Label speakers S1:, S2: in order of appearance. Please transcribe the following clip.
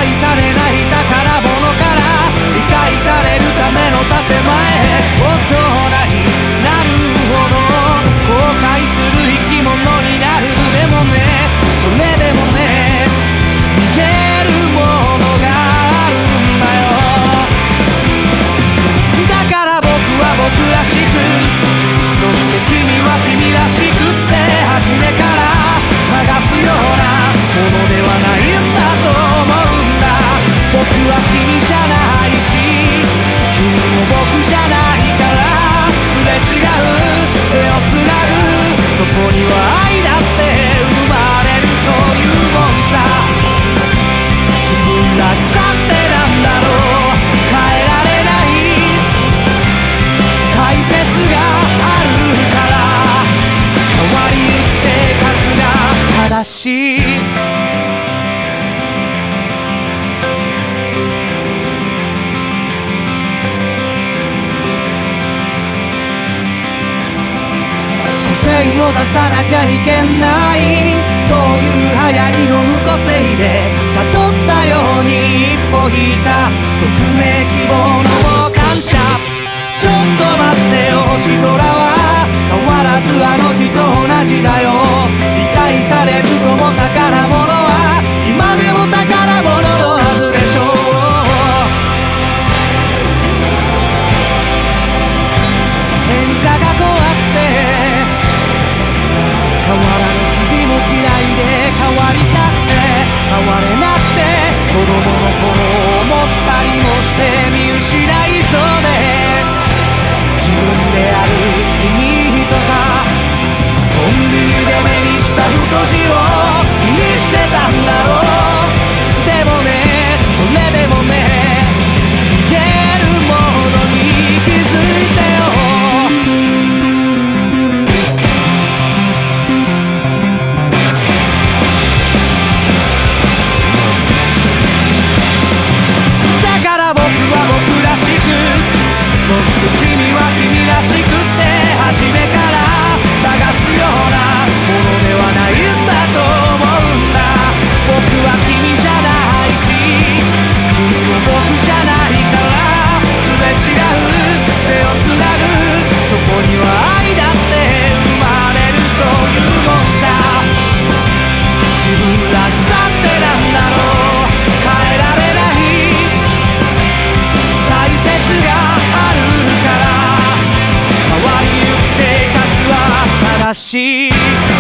S1: 解されない宝物から理解されるための建前、大人になるほど後悔する生き物になる。でもね、それでもね、逃げるものがあるんだよ。だから僕は僕らしく、そして君は君らしくって初めから探すようなものではないんだと思うんだ。僕は君じゃないし君も僕じゃないから、すれ違う手をつなぐ、そこには愛だって生まれる。そういうもんさ、自分らしさってなんだろう。変えられない大切があるから、変わりゆく生活が正しい。個性を出さなきゃいけない、そういう流行りの無個性で悟ったように一歩引いた匿名希望の感謝。ちょっと待ってよ、星空は変わらずあの日と同じだよ。理解されずとも宝物は今でも宝物のはずでしょう。変化が怖くて変わらぬ日々も嫌いで、変わりたくて変われなくて、子供の頃思ったりもして見失いそうで、自分である意味とかコンビニで目にした太字を気にしてたんだろう。でもね、それでもね、逃げるものに気づいてよ。だから僕は僕らしく、そして君は君らしくって初めから探すようなものではないんだと思うんだ。僕は君じゃないし君も僕じゃないから、すれ違う手をつなぐ、そこには愛だって生まれる。そういうもんさ、自分らしさってなんだろう。変えられない大切があるから、変わりゆく生活は正しい。